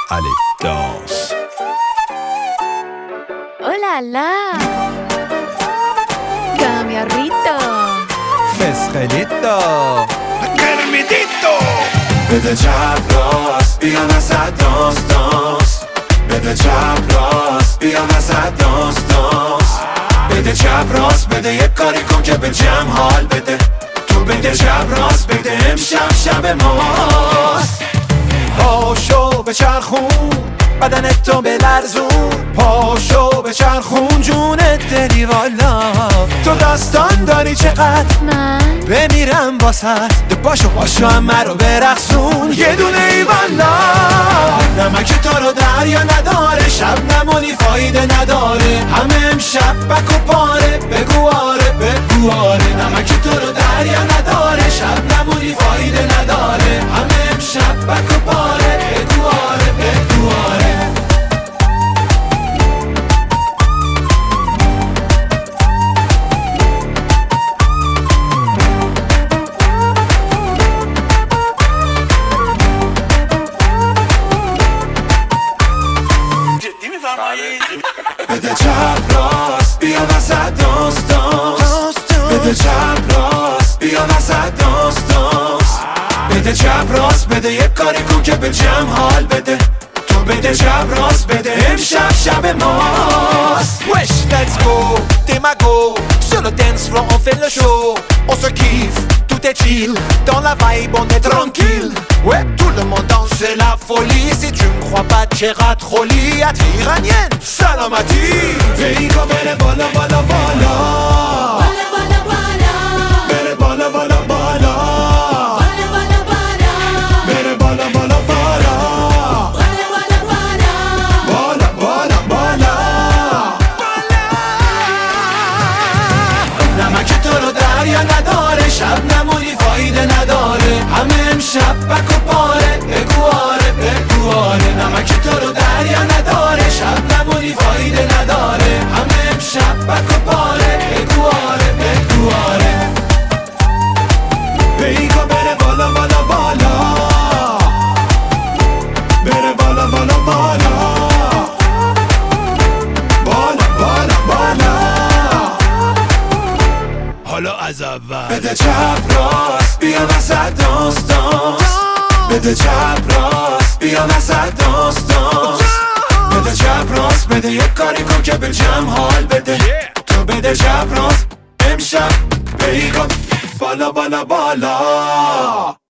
Allez, danse. Oh là là! Cambiarrito! فسخلیتو کرمیدیتو بده چپ راست بیا وسط دانس دانس بده چپ راست بیا وسط دانس دانس بده چپ راست بده یک کاری کن که به جمع حال بده تو بده چپ راست بده امشب شب ماست پاشو به چرخون بدنت تو بلرزون پاشو به چرخون جونت دلی والا تو داستان داری چقدر من بمیرم واسد باشو همه رو برقصون یه دونه ای والا نمک تو رو دریا نداره شب نمونی فایده نداره همه امشب بک و پاره بگو آره بگو آره نمک تو رو دریا نداره شب نمونی فایده نداره همه امشب بک و پاره بگو آره بگو آره بده چپ راست بیا وسط دانس دانس بده چپ راست بیا وسط دانس دانس بده چپ راست بده یک کاری کن که به جمع حال بده تو بده چپ راست بده امشب شب ماست Wesh let's go Démago Sur le dance floor on fait le show On se kiffe tout est chill Dans la vibe on est tranquille Ouais tout le monde danse c'est la folie Si tu me crois pas tchera troli iranienne Salamati Veiko bere bala bala bala Bala bala bala! Bere bala bala bala Bala bala bala! Bere bala bala bala Bala bala bala! Bala bala bala نمک تو رو دریا نداره شب نمونی فایده نداره همه امشب بک و پاره بگو آره بگو آره نمک تو رو دریا نداره شب نمونی فایده نداره همه امشب بک و پاره بگو آره بگو آره بیگا بره بالا بالا بالا بره بالا بالا بالا بالا بالا بالا حالا از اول بده چپ راست بیا وسط دانس دانس بده چپ راست بیا وسط دانس دانس بده چپ راست بده یک کاری کن که به جمع حال بده تو بده چپ راست امشب بیگم بالا بالا بالا